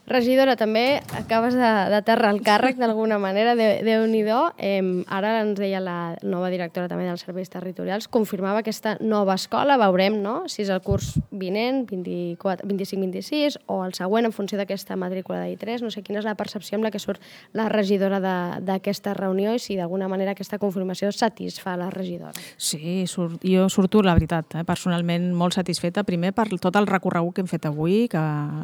Regidora, també acabes d'aterrar el càrrec d'alguna manera, Déu-n'hi-do. Ara ens deia la nova directora també dels serveis territorials, confirmava aquesta nova escola, veurem, no?, si és el curs vinent, 25-26, o el següent en funció d'aquesta matrícula d'I3. No sé quina és la percepció amb la que surt la regidora d'aquesta reunió i si d'alguna manera aquesta confirmació satisfà la regidora. Sí, jo surto, la veritat, personalment molt satisfeta, primer per tot el recorregut que hem fet avui, que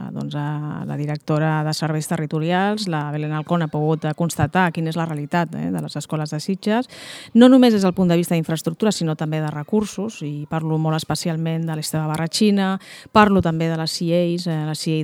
la directora de Serveis Territorials, la Belén Alcón, ha pogut constatar quina és la realitat de les escoles de Sitges, no només des del punt de vista d'infraestructura, sinó també de recursos, i parlo molt especialment de l'Esteve Barratxina, parlo també de les CIEIs, la CIEI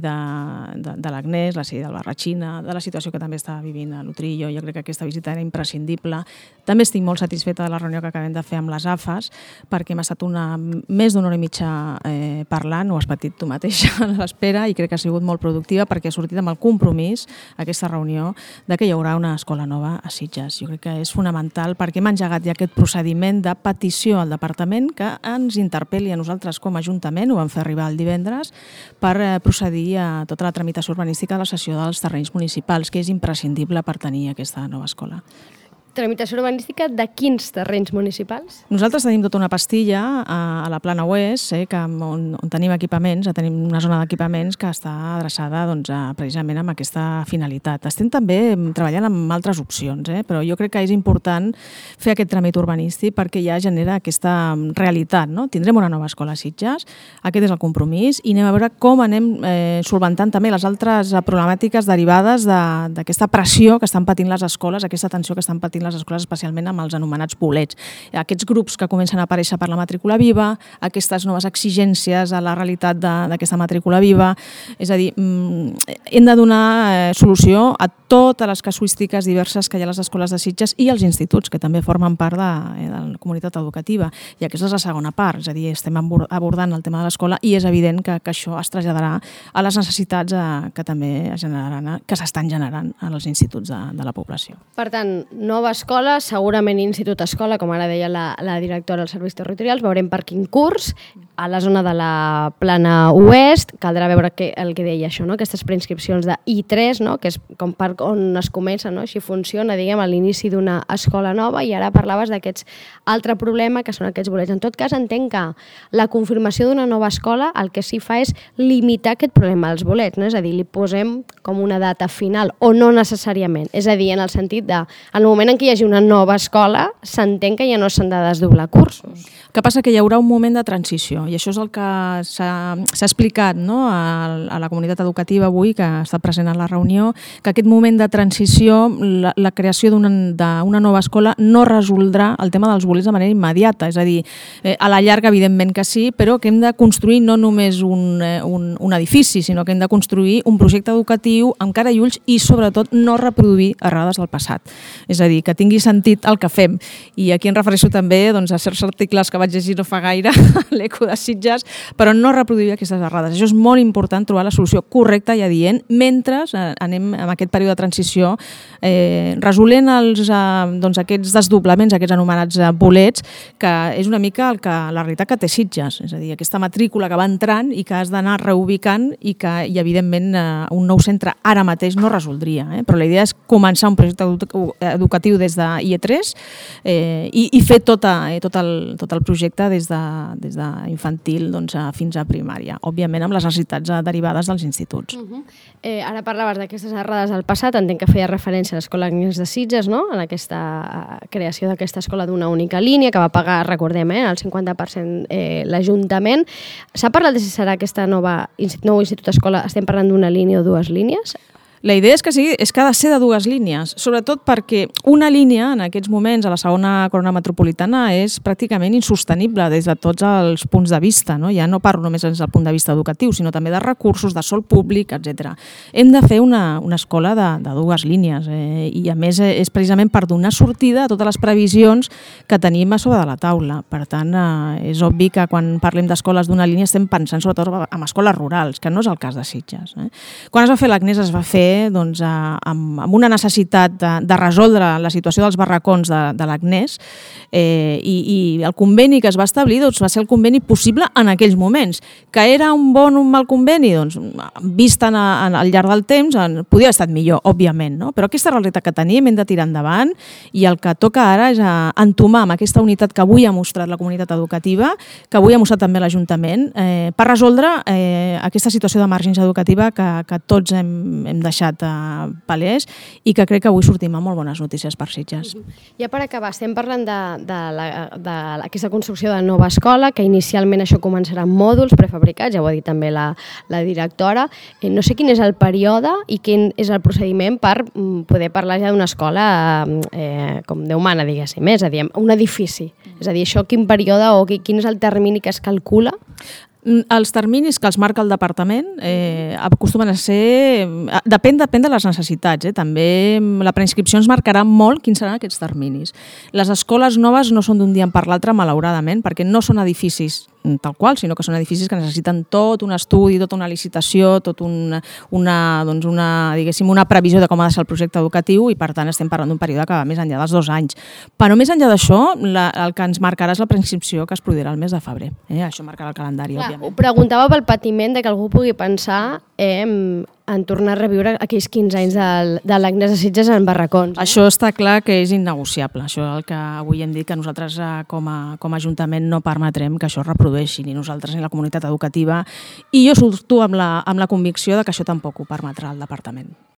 de l'Agnès, la CIEI del Barratxina, de la situació que també està vivint a l'Utrillo. Jo crec que aquesta visita era imprescindible. També estic molt satisfeta de la reunió que acabem de fer amb les AFAs, perquè m'ha estat més d'una hora i mitja parlant, ho has patit tu mateixa a l'espera, i crec que ha sigut molt productiva perquè ha sortit amb el compromís, aquesta reunió, de que hi haurà una escola nova a Sitges. Jo crec que és fonamental perquè hem engegat ja aquest procediment de petició al departament que ens interpel·li a nosaltres com a Ajuntament, ho vam fer arribar el divendres, per procedir a tota la tramitació urbanística de la cessió dels terrenys municipals, que és imprescindible per tenir aquesta nova escola. Tramitació urbanística de quins terrenys municipals? Nosaltres tenim tota una pastilla a la plana oest, on tenim equipaments, tenim una zona d'equipaments que està adreçada precisament amb aquesta finalitat. Estem també treballant amb altres opcions, però jo crec que és important fer aquest tràmit urbanístic perquè ja genera aquesta realitat. Tindrem una nova escola a Sitges, aquest és el compromís, i anem a veure com anem solventant també les altres problemàtiques derivades d'aquesta pressió que estan patint les escoles, aquesta tensió que estan patint les escoles, especialment amb els anomenats bolets. Aquests grups que comencen a aparèixer per la matrícula viva, aquestes noves exigències a la realitat d'aquesta matrícula viva, és a dir, hem de donar solució a totes les casuístiques diverses que hi ha a les escoles de Sitges i als instituts, que també formen part de la comunitat educativa. I aquesta és la segona part, és a dir, estem abordant el tema de l'escola i és evident que això es traslladarà a les necessitats que també que s'estan generant als instituts de la població. Per tant, nova escola, segurament institut-escola, com ara deia la directora dels serveis territorials, veurem per quin curs, a la zona de la plana oest, caldrà veure el que deia això, aquestes preinscripcions de I3, que és com per on es comença, així funciona, diguem, a l'inici d'una escola nova, i ara parlaves d'aquest altre problema, que són aquests bolets. En tot cas, entenc que la confirmació d'una nova escola el que sí fa és limitar aquest problema dels bolets, és a dir, li posem com una data final, o no necessàriament, és a dir, en el sentit de, en el moment en què hi hagi una nova escola, s'entén que ja no s'han de desdoblar cursos. El que passa que hi haurà un moment de transició, i això és el que s'ha explicat a la comunitat educativa avui, que ha estat present a la reunió, que aquest moment de transició, la creació d'una nova escola no resoldrà el tema dels bolets de manera immediata, és a dir, a la llarga evidentment que sí, però que hem de construir no només un edifici, sinó que hem de construir un projecte educatiu amb cara i ulls i sobretot no reproduir errades del passat. És a dir, que tingui sentit el que fem. I aquí em refereixo també a certs articles que vaig llegir no fa gaire a l'Eco de Sitges, però no reproduir aquestes errades. Això és molt important, trobar la solució correcta i adient, mentre anem en aquest període de transició resolent aquests desdoblaments, aquests anomenats bolets, que és una mica la realitat que té Sitges. És a dir, aquesta matrícula que va entrant i que has d'anar reubicant i que, evidentment, un nou centre ara mateix no resoldria. Però la idea és començar un projecte educatiu des d'IE3 i fer tot el projecte des d'infantil fins a primària, òbviament amb les necessitats derivades dels instituts. Ara parlaves d'aquestes errades del passat, entenc que feia referència a l'Escola Agnès de Sitges, en aquesta creació d'aquesta escola d'una única línia, que va pagar, recordem, el 50% l'Ajuntament. S'ha parlat de si serà aquesta nou institut-escola, estem parlant d'una línia o dues línies? La idea és que ha de ser de dues línies, sobretot perquè una línia, en aquests moments, a la segona corona metropolitana, és pràcticament insostenible des de tots els punts de vista. Ja no parlo només des del punt de vista educatiu, sinó també de recursos, de sòl públic, etc. Hem de fer una escola de dues línies i, a més, és precisament per donar sortida a totes les previsions que tenim a sobre de la taula. Per tant, és obvi que quan parlem d'escoles d'una línia estem pensant sobretot en escoles rurals, que no és el cas de Sitges. Quan es va fer l'Agnès es va fer també amb una necessitat de resoldre la situació dels barracons de l'Agnès, i el conveni que es va establir va ser el conveni possible en aquells moments. Que era un bon o un mal conveni? Vist al llarg del temps, podia haver estat millor, òbviament, no? Però aquesta realitat que tenim hem de tirar endavant, i el que toca ara és entomar amb aquesta unitat que avui ha mostrat la comunitat educativa, que avui ha mostrat també l'Ajuntament, per resoldre aquesta situació d'emergència educativa que tots hem deixat palès, i que crec que avui sortim amb molt bones notícies per Sitges. Ja per acabar, estem parlant d'aquesta construcció de nova escola, que inicialment això començarà amb mòduls prefabricats, ja ho ha dit també la directora. No sé quin és el període i quin és el procediment per poder parlar ja d'una escola com Déu mana, diguéssim, és a dir, un edifici. És a dir, això quin període o quin és el termini que es calcula? Els terminis que els marca el departament acostumen a ser... Depèn de les necessitats. També la preinscripció ens marcarà molt quins seran aquests terminis. Les escoles noves no són d'un dia per l'altre, malauradament, perquè no són edificis tal qual, sinó que són edificis que necessiten tot un estudi, tota una licitació, una previsió de com ha de ser el projecte educatiu, i per tant estem parlant d'un període que va més enllà dels 2 anys. Però més enllà d'això, el que ens marcarà és la preinscripció, que es produirà el mes de febrer. Això marcarà el calendari, òbviament. Ho preguntava pel patiment de que algú pugui pensar en tornar a reviure aquells 15 anys de l'Agnès de Sitges en barracons. Això està clar que és innegociable. Això és el que avui hem dit, que nosaltres com a Ajuntament no permetrem que això es reprodueixi, ni nosaltres ni la comunitat educativa, i jo surto amb la convicció de que això tampoc ho permetrà el departament.